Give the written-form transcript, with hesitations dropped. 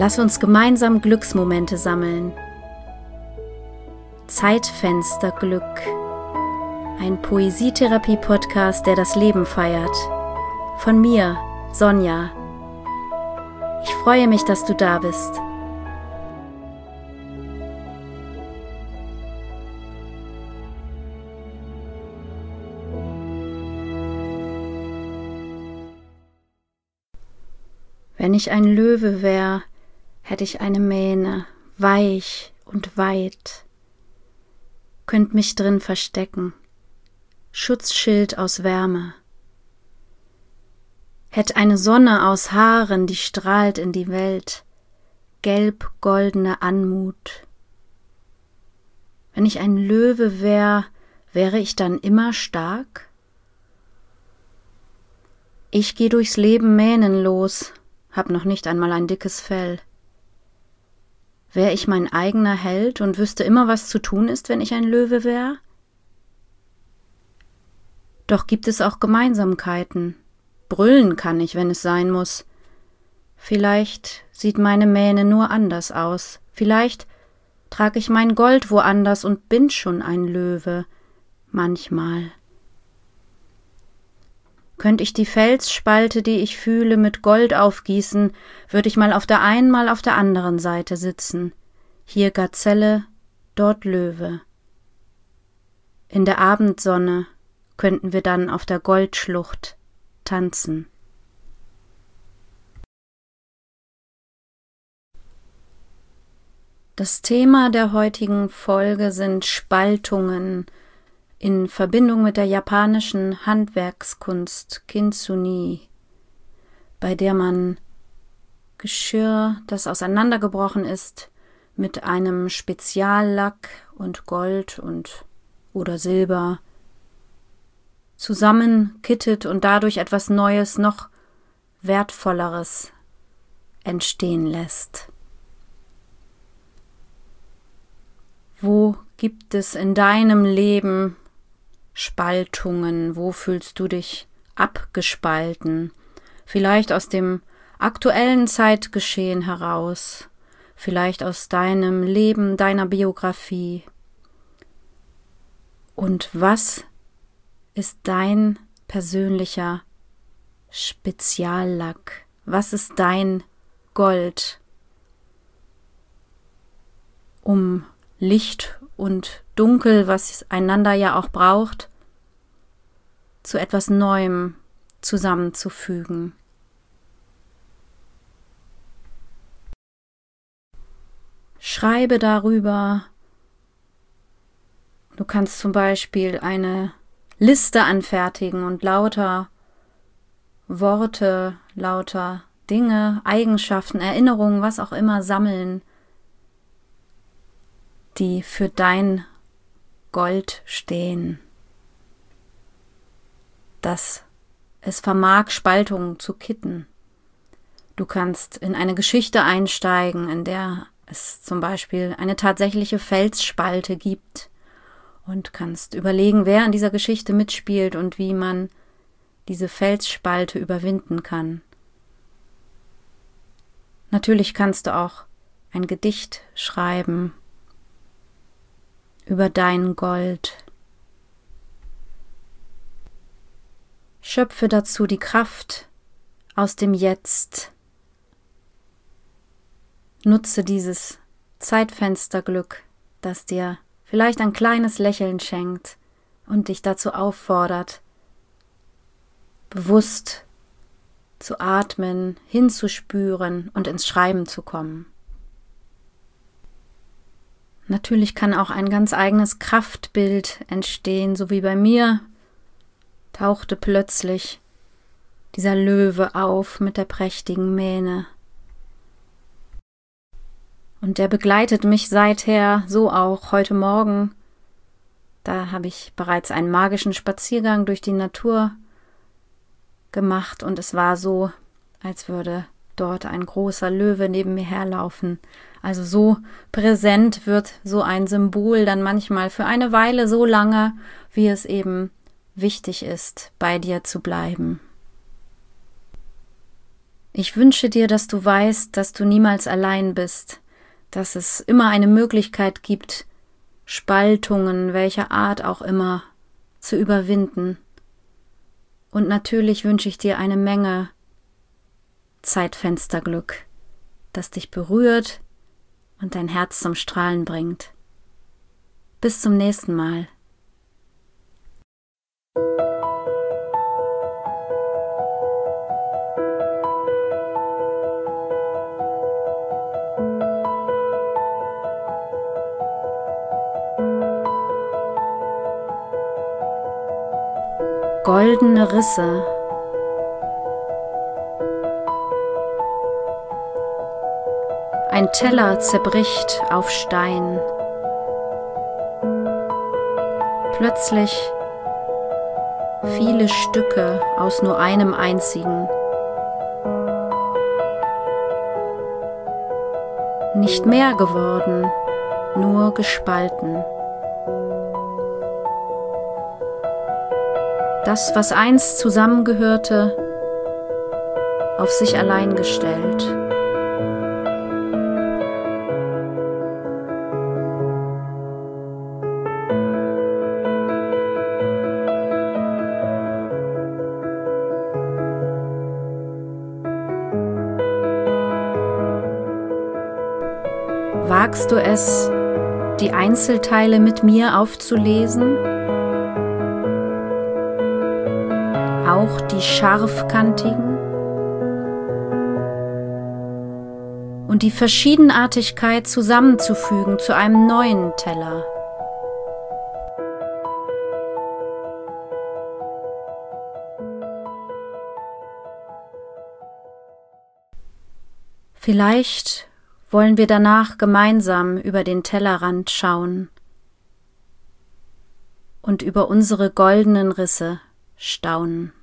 Lass uns gemeinsam Glücksmomente sammeln. Zeitfensterglück. Ein Poesietherapie-Podcast, der das Leben feiert. Von mir, Sonja. Ich freue mich, dass du da bist. Wenn ich ein Löwe wär, hätte ich eine Mähne, weich und weit, könnt mich drin verstecken, Schutzschild aus Wärme. Hätt eine Sonne aus Haaren, die strahlt in die Welt, gelb-goldene Anmut. Wenn ich ein Löwe wär, wäre ich dann immer stark? Ich geh durchs Leben mähnenlos, hab noch nicht einmal ein dickes Fell. Wär ich mein eigener Held und wüsste immer, was zu tun ist, wenn ich ein Löwe wär? Doch gibt es auch Gemeinsamkeiten. Brüllen kann ich, wenn es sein muss. Vielleicht sieht meine Mähne nur anders aus. Vielleicht trag ich mein Gold woanders und bin schon ein Löwe. Manchmal. Könnt ich die Felsspalte, die ich fühle, mit Gold aufgießen, würde ich mal auf der einen, mal auf der anderen Seite sitzen. Hier Gazelle, dort Löwe. In der Abendsonne könnten wir dann auf der Goldschlucht tanzen. Das Thema der heutigen Folge sind Spaltungen in Verbindung mit der japanischen Handwerkskunst Kintsugi, bei der man Geschirr, das auseinandergebrochen ist, mit einem Speziallack und Gold oder Silber zusammenkittet und dadurch etwas Neues, noch Wertvolleres entstehen lässt. Wo gibt es in deinem Leben Spaltungen? Wo fühlst du dich abgespalten? Vielleicht aus dem aktuellen Zeitgeschehen heraus, vielleicht aus deinem Leben, deiner Biografie. Und was ist dein persönlicher Speziallack? Was ist dein Gold, um Licht und Dunkel, was einander ja auch braucht, zu etwas Neuem zusammenzufügen? Schreibe darüber. Du kannst zum Beispiel eine Liste anfertigen und lauter Worte, lauter Dinge, Eigenschaften, Erinnerungen, was auch immer sammeln, die für dein Gold stehen, dass es vermag, Spaltungen zu kitten. Du kannst in eine Geschichte einsteigen, in der es zum Beispiel eine tatsächliche Felsspalte gibt und kannst überlegen, wer in dieser Geschichte mitspielt und wie man diese Felsspalte überwinden kann. Natürlich kannst du auch ein Gedicht schreiben über dein Gold. Schöpfe dazu die Kraft aus dem Jetzt. Nutze dieses Zeitfensterglück, das dir vielleicht ein kleines Lächeln schenkt und dich dazu auffordert, bewusst zu atmen, hinzuspüren und ins Schreiben zu kommen. Natürlich kann auch ein ganz eigenes Kraftbild entstehen, so wie bei mir tauchte plötzlich dieser Löwe auf mit der prächtigen Mähne. Und der begleitet mich seither, so auch heute Morgen. Da habe ich bereits einen magischen Spaziergang durch die Natur gemacht und es war so, als würde dort ein großer Löwe neben mir herlaufen. Also so präsent wird so ein Symbol dann manchmal für eine Weile so lange, wie es eben wichtig ist, bei dir zu bleiben. Ich wünsche dir, dass du weißt, dass du niemals allein bist, dass es immer eine Möglichkeit gibt, Spaltungen welcher Art auch immer zu überwinden. Und natürlich wünsche ich dir eine Menge Zeitfensterglück, das dich berührt und dein Herz zum Strahlen bringt. Bis zum nächsten Mal. Goldene Risse. Ein Teller zerbricht auf Stein. Plötzlich viele Stücke aus nur einem einzigen. Nicht mehr geworden, nur gespalten. Das, was einst zusammengehörte, auf sich allein gestellt. Wagst du es, die Einzelteile mit mir aufzulesen? Auch die scharfkantigen? Und die Verschiedenartigkeit zusammenzufügen zu einem neuen Teller? Vielleicht wollen wir danach gemeinsam über den Tellerrand schauen und über unsere goldenen Risse staunen.